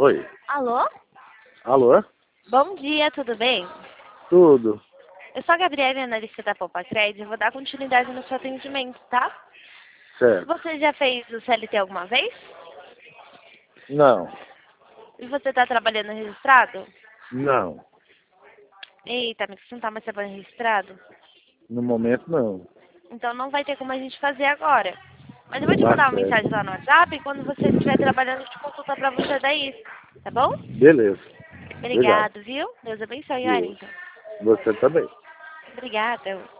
Oi. Alô? Alô? Bom dia, tudo bem? Tudo. Eu sou a Gabriela, analista da Poupa Crédito. Eu vou dar continuidade no seu atendimento, tá? Certo. Você já fez o CLT alguma vez? Não. E você está trabalhando registrado? Não. Eita, mas você não está mais trabalhando registrado? No momento, não. Então não vai ter como a gente fazer agora. Mas eu vou te Tá mandar uma certo. mensagem lá no WhatsApp e quando você estiver trabalhando, eu te consulta pra você daí. Tá bom? Beleza. Obrigado. Obrigado, viu? Deus abençoe, Deus. Wellington. Você também. Obrigada.